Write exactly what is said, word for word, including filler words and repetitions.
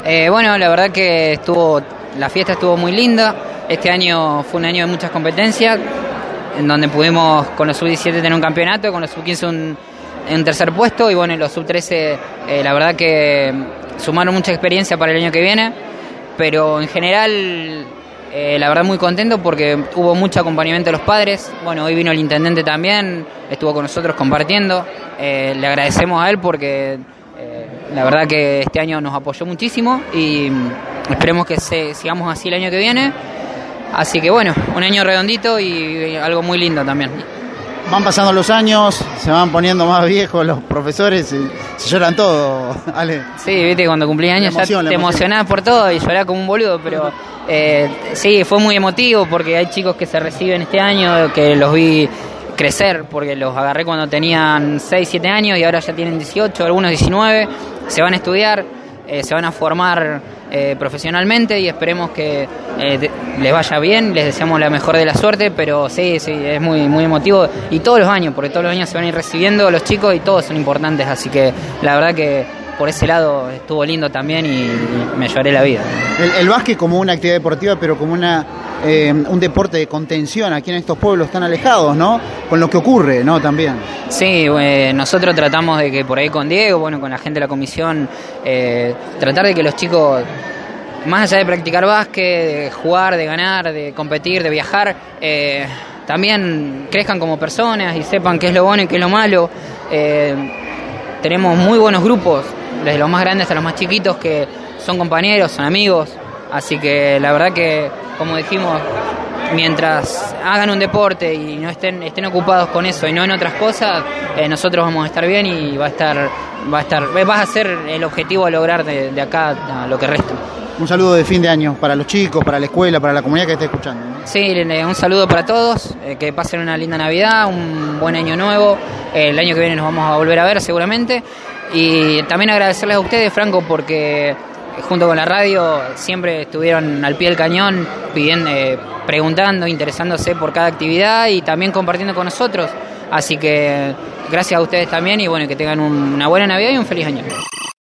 Eh, bueno, la verdad que estuvo, la fiesta estuvo muy linda. Este año fue un año de muchas competencias, en donde pudimos con los sub diecisiete tener un campeonato, con los sub quince un, un tercer puesto, y bueno, los sub trece eh, la verdad que sumaron mucha experiencia para el año que viene, pero en general eh, la verdad muy contento porque hubo mucho acompañamiento de los padres. Bueno, hoy vino el intendente también, estuvo con nosotros compartiendo, eh, le agradecemos a él porque eh, la verdad que este año nos apoyó muchísimo y esperemos que se, sigamos así el año que viene. Así que bueno, un año redondito y algo muy lindo también. Van pasando los años, se van poniendo más viejos los profesores, y se lloran todo, Ale. Sí, viste, cuando cumplí años ya te emocionás por todo y llorás como un boludo, pero eh, sí, fue muy emotivo porque hay chicos que se reciben este año, que los vi crecer, porque los agarré cuando tenían seis, siete años y ahora ya tienen dieciocho, algunos diecinueve, se van a estudiar, eh, se van a formar eh, profesionalmente y esperemos que eh, de, les vaya bien, les deseamos la mejor de la suerte, pero sí, sí, es muy, muy emotivo y todos los años, porque todos los años se van a ir recibiendo los chicos y todos son importantes, así que la verdad que por ese lado estuvo lindo también y, y me lloré la vida. El, el básquet como una actividad deportiva, pero como una eh, un deporte de contención aquí en estos pueblos tan alejados, ¿no? Con lo que ocurre, ¿no? También. Sí, eh, nosotros tratamos de que por ahí con Diego, bueno, con la gente de la comisión, eh, tratar de que los chicos, más allá de practicar básquet, de jugar, de ganar, de competir, de viajar, eh, también crezcan como personas y sepan qué es lo bueno y qué es lo malo. Eh, tenemos muy buenos grupos, desde los más grandes hasta los más chiquitos, que son compañeros, son amigos, así que la verdad que, como dijimos, mientras hagan un deporte y no estén estén ocupados con eso y no en otras cosas, eh, nosotros vamos a estar bien y va a estar va a estar vas a ser el objetivo a lograr de, de acá a lo que resta. Un saludo de fin de año para los chicos, para la escuela, para la comunidad que esté escuchando, ¿no? Sí, un saludo para todos, eh, que pasen una linda Navidad, un buen año nuevo, eh, el año que viene nos vamos a volver a ver seguramente, y también agradecerles a ustedes, Franco, porque junto con la radio siempre estuvieron al pie del cañón, pidiendo, eh, preguntando, interesándose por cada actividad y también compartiendo con nosotros, así que gracias a ustedes también y bueno, que tengan un, una buena Navidad y un feliz año.